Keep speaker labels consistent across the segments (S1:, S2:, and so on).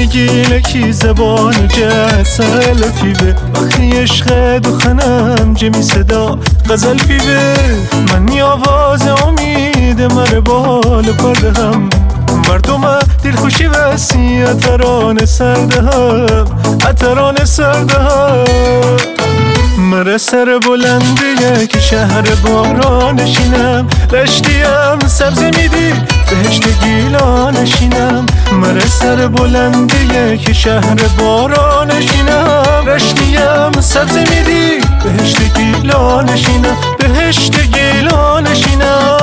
S1: گیلکی زبان جسل فیبه وقتی عشق دخنم جمی صدا غزل فیبه من آواز امید مر بال پرده هم مردم دلخوشی وسی اتران سرده هم اتران سرده هم مره سر بلنده که شهر بارانشینم رشتیم سبز میدی بهشت گیلانشینم مره سر بلنده که شهر بارانشینم رشتیم سبز میدی بهشت گیلانشینم بهشت گیلانشینم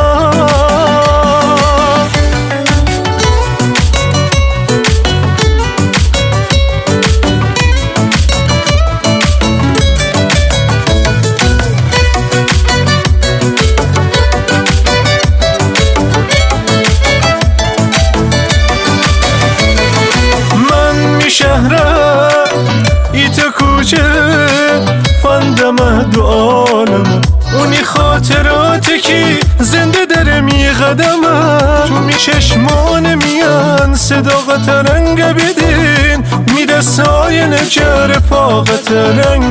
S1: شهرم ایت کوچه فندم دو عالم اونی خاطراتی که زنده در می قدمم تو می چشمان میان صداقت رنگ بدین میده سای نجر فاقت رنگ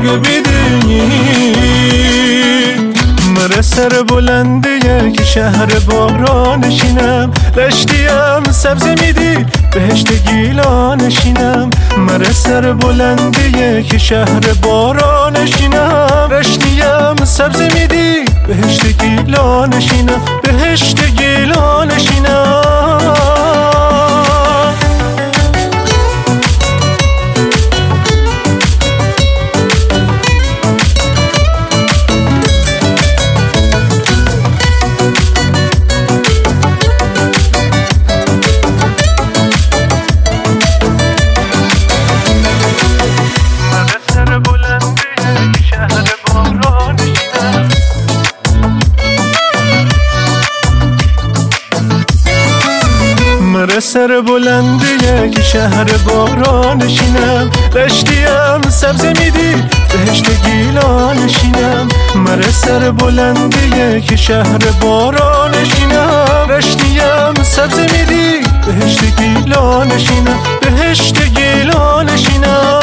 S1: بدین مره سر بلنده که شهر بارانشینم رشتیم سبز میدی بهشت گیلانشینم مره سر بلنده که شهر بارانشینم رشتیم سبز میدی بهشت گیلانشینم بهشت گیلانشینم سر بلنده که شهر بارانشینم رشتیم سبز میدی بهشت گیلانشینم مره سر بلنده که شهر بارانشینم رشتیم سبز میدی بهشت گیلانشینم بهشت گیلانشینم